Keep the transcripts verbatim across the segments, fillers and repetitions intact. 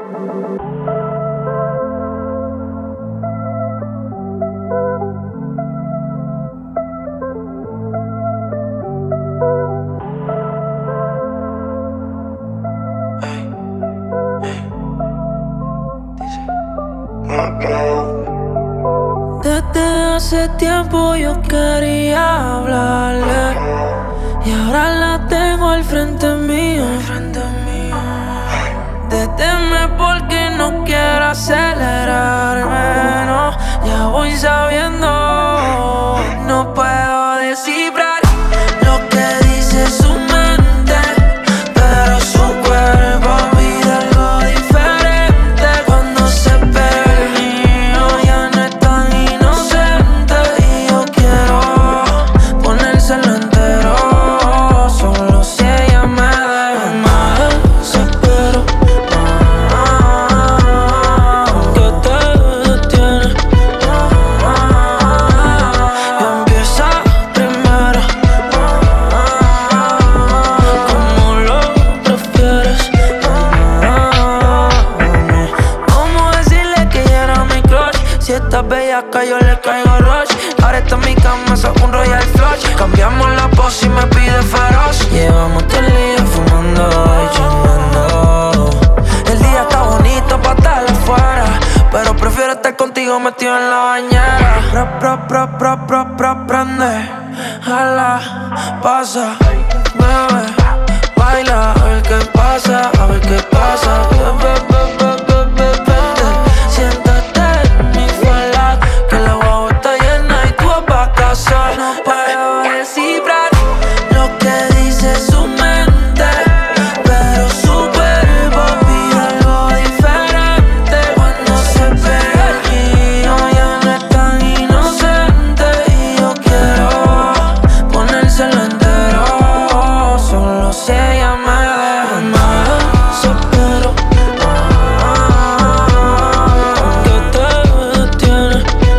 Desde hace tiempo yo quería hablarle y ahora la tengo al frente mío. Detente porque no quiero acelerarme, no. Ya voy sabiendo, no puedo descifrar lo que dice su mente, pero su cuerpo pide algo diferente. Cuando se pega el mío ya no es tan inocente y yo quiero ponérselo entero, solo si ella me deja. Me desespero, que te detiene. Y empieza primero, como lo prefieres. ¿Cómo decirle que ella era mi crush? Si estás bellaca yo le caigo rush. Ahora está en mi cama, eso es un royal flush. Cambiamos la pose y me pide feroz. Llevamos todo el día fumando y chingando. El día está bonito pa' estar afuera, pero prefiero estar contigo metido en la bañera. Pro, pro, pro, pro, pro, pro, prende, jala, pasa, bebe, baila, a ver qué pasa, a ver qué pasa. Be, be, be, be, be, be, vente, siéntate en mi falda, que la guagua está llena y tú vas pa' casa. No puedo descifrar lo que dice su mente, pero su cuerpo pide algo diferente. Cuando se pega el mío ya no es tan inocente y yo quiero ponérselo entero, solo si ella me deja. Me desespero, que te detiene.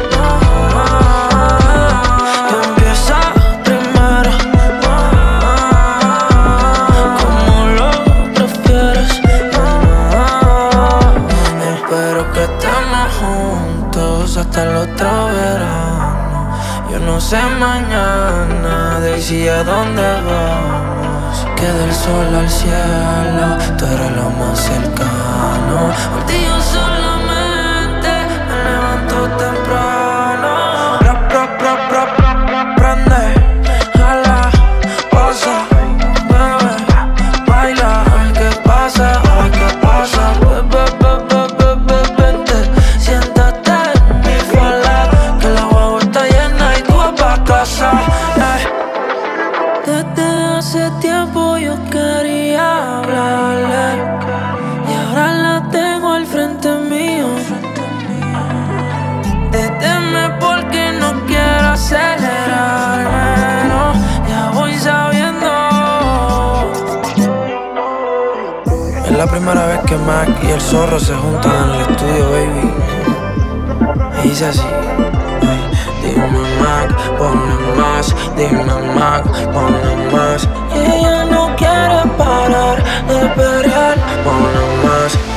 Y empieza primero, como lo prefieres. Espero que estemos juntos hasta el otro verano. Yo no sé mañana, Daisy, a dónde vamos. Que del sol al cielo, tú eres lo más cercano. Por ti yo solamente me levanto temprano. Pro, pro, pro, pro, pro, pro, prende, jala, pasa, bebe, baila, a ver qué pasa, a ver qué pasa. Be, be, be, be, be, be, vente, siéntate en mi falda, que la guagua está llena y tú vas pa' casa. Ey. Desde hace tiempo yo quería hablarle y ahora la tengo al frente mío. Detente porque no quiero acelerarme, no. Ya voy sabiendo. Es la primera vez que Mac y el Zorro se juntan en el estudio, baby. Y dice así: ey, dime Mac, ponle más, dime Mac, ponle más. Y ella no quiere parar de pelear, ponle más.